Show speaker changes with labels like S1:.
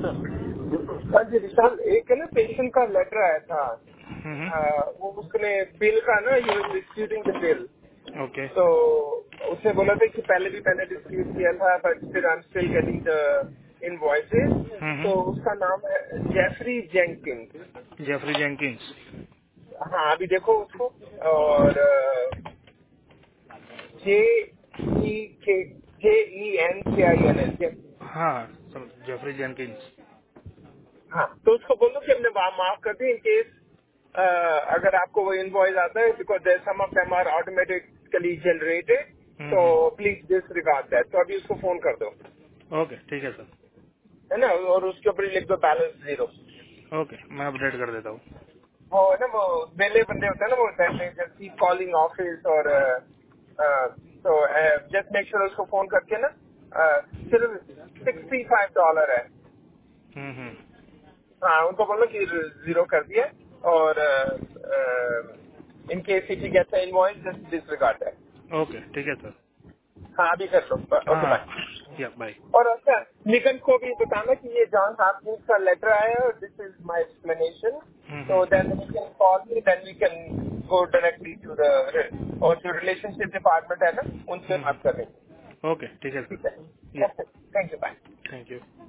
S1: हाँ जी विशाल, एक है ना पेशेंट का लेटर आया था। वो उसने बिल का ना, he was disputing the bill.
S2: Okay.
S1: तो उसने बोला था कि पहले भी मैंने डिस्प्यूट किया था, but still I am still getting the invoices. तो उसका नाम है जेफरी जेंकिंस।
S2: Jeffrey Jenkins.
S1: हाँ अभी देखो उसको। और जे ई के JENKINS।
S2: हाँ सर, जेफरी जेंकिंस।
S1: हाँ तो उसको बोलो कि हमने माफ कर दी इन केस अगर आपको वो इनवॉइस आता है, because some of them are automatically generated, तो प्लीज डिसरिगार्ड दैट। तो अभी उसको फोन कर दो,
S2: ओके ठीक है सर।
S1: है ना, और उसके ऊपर ही लिख दो बैलेंस 0।
S2: ओके, मैं अपडेट कर देता हूँ।
S1: वो है ना, वो बेले बंदे होते हैं ना, वो जस्ट कीप कॉलिंग ऑफिस। और तो जस्ट मेक श्योर उसको फोन करके ना, सिर्फ $65 है। हाँ उनको बोलो कि 0 कर दिया। और in case if you get the invoice just disregard that.
S2: Okay ठीक है सर।
S1: हाँ अभी कर लो।
S2: हाँ
S1: ओके बाय।
S2: हाँ, या बाय।
S1: और अच्छा, निकन को भी बताना कि ये जॉन हापकिंस का लेटर आया है और दिस इज माय एक्सप्लेनेशन। तो then he can call me, then we can go directly to the, और जो रिलेशनशिप डिपार्टमेंट है ना, उनसे बात करेंगे।
S2: ओके ठीक है
S1: ठीक है।
S2: सर। या
S1: okay, thank you, bye.
S2: Thank you.